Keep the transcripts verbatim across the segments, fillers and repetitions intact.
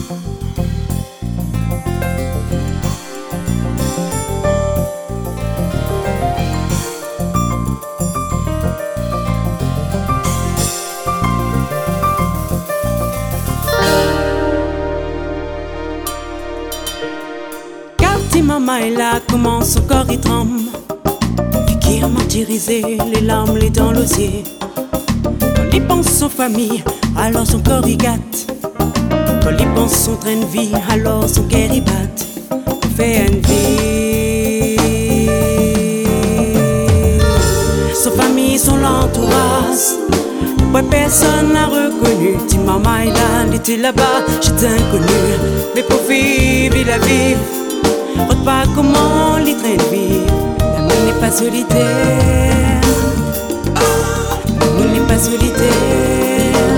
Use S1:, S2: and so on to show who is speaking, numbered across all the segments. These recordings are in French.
S1: Maman est là, comment son corps y tremble. Fikir martyrisé, les larmes, les dents, l'osier. Quand il pense son famille, alors son corps y gâte. Quand il pense son train de vie, alors son cœur y batte. On fait une vie. Son famille, son entourage. Ouais, personne n'a reconnu. Ti maman est là, elle était là-bas, j'étais inconnu. Mais pour vivre, il a vivre. Regarde pas comment les trains de vivre. L'amour n'est pas solitaire. L'amour n'est pas solitaire.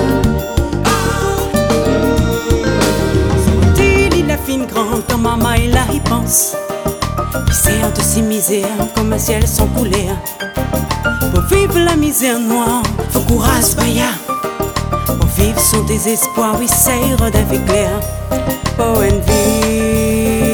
S1: Son île, il a fine grande. Quand maman est là, il pense. Il sert de ses misères comme un ciel sans couleur. Pour vivre la misère noire, faut courage, baya. Pour vivre son désespoir, oui, c'est avec clair. Pour une vie.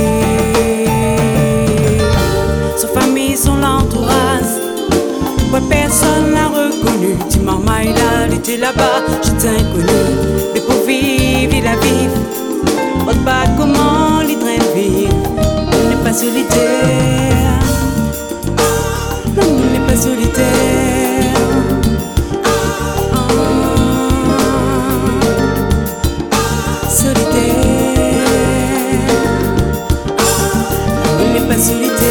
S1: Son l'entourage, ouais, personne l'a reconnu. Ti maman est là, elle était là-bas, j'étais inconnu. Mais pour vivre, il a vivre. Regarde pas comment les trains de vivre. On n'est pas solitaire. Non, on n'est pas solitaire. Solitaire. On n'est pas solitaire.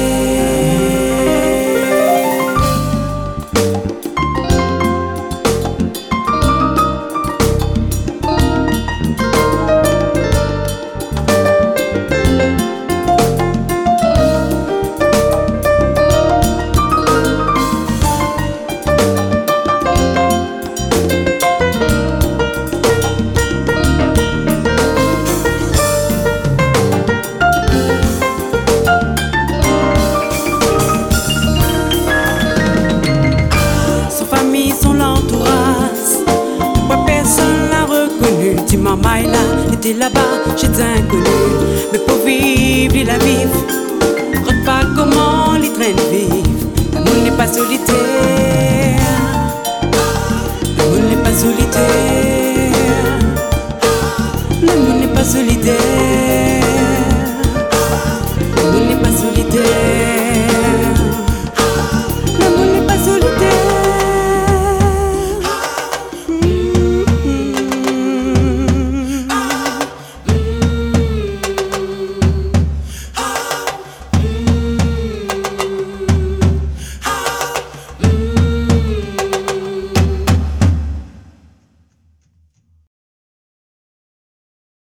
S1: Ti maman est là, était là-bas, j'étais inconnu. Mais pour vivre, il a vivre. Regarde pas comment les trains de vivre. L'amour n'est pas solitaire.